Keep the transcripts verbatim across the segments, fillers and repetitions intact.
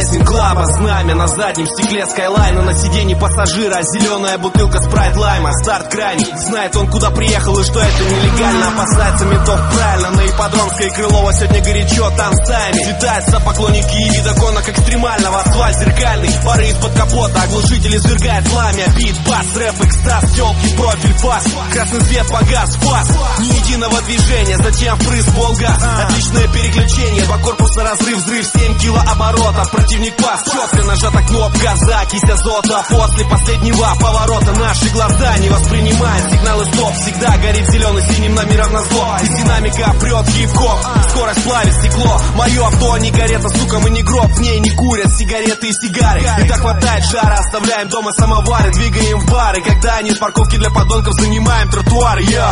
рейсинг клаба. Знамя на заднем стекле Скайлайна, на сиденье пассажира зеленая бутылка спрайт лайма. Старт крайний, знает он, куда приехал и что это нелегально. Опасается ментов правильно, на Ипподромской Крылова сегодня горячо танцами. Летаются поклонники и вида гонок экстремального. Асфальт зеркальный, пары из-под капота, оглушитель извергает пламя. Бит, бас, рэп, экстаз, тёлки, профиль, фас. Красный свет погас, фас. Ни единого движения, затем впрыск, полгаз. Отличное переключение, два корпуса, разрыв, взрыв, семь килооборотов. Противник пас, четко нажата кнопка, закись азота. После последнего поворота наши глаза не воспринимают сигналы стоп. Всегда горит зеленый, синим номером на зло. Из динамика прет хип-хоп, скорость плавит стекло. Мое авто не карета, сука, мы не гроб. В ней не курят сигареты и сигары. И так хватает жара, оставляем дома самовары. Двигаем в бары, когда они с парковки для подонков занимаем тротуары. Я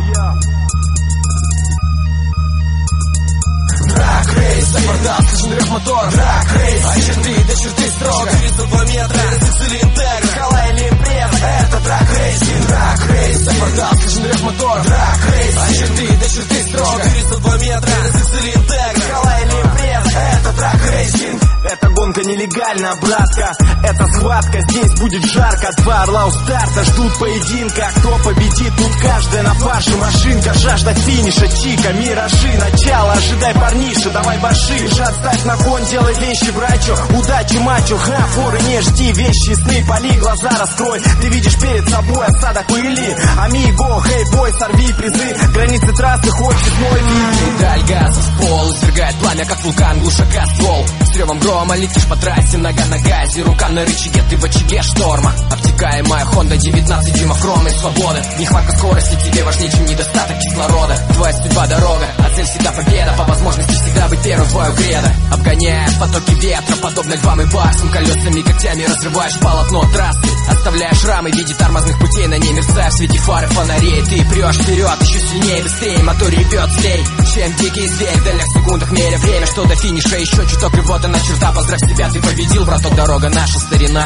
Драг рейс, сопровождал, слышен рев мотора. Драг рейс, от черты до черты строго. Четыреста два метра, или интегра, скала или импреза. Это драг рейс, драг рейс, сопровождал, слышен рев мотора. Драг рейс, от черты до черты строго. Четыреста два метра, или интегра, скала или импреза. Это драг рейсинг. Эта гонка нелегальна, братка. Это схватка, здесь будет жарко. Два орла у старта ждут поединка. Кто победит, тут каждая на фарше машинка. Жажда финиша, чика, миражи. Начало, ожидай, парниша, давай баши. Бежат, ставь на кон, делай вещи, брачо. Удачи, мачо, ха, форы не жди. Вещи, сны, поли, глаза раскрой. Ты видишь перед собой осадок пыли. Амиго, хей, бой, сорви призы. Границы трассы хочет мой вид. Педаль газа в пол, извергает пламя, как вулкан, глушака ствол. С ревом грома летишь по трассе, нога на газе, рука на рычаге, ты в очаге шторма. Обтекаемая Honda девятнадцать дюймов хромной свободы. Нехватка скорости тебе важнее, чем недостаток кислорода. Твоя судьба дорога, а цель всегда победа. По возможности всегда быть первым, твою кредо. Обгоняя потоки ветра, подобно львам и барсам. Колесами, когтями разрываешь полотно трассы. Оставляешь шрамы в виде тормозных путей. На ней мерцаешь в свете фары фонарей. Ты прешь вперед, еще сильнее, быстрее. Мотор ревет злей, чем дикий зверь. В дальних секундах меря время, что до финиша еще чуток. И вот она черта, поздравь себя, ты победил, браток, дорога наша, старина.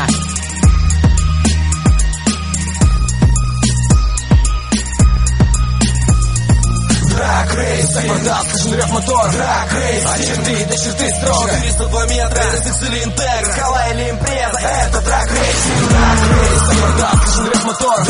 Драг рейс, сопровождал, слышен рев мотора. Драг рейс, от черты до черты строго. Четыреста два метра, или интегра, скала или импреза. Это драг рейс, драг рейс, сопровождал, слышен рев мотора.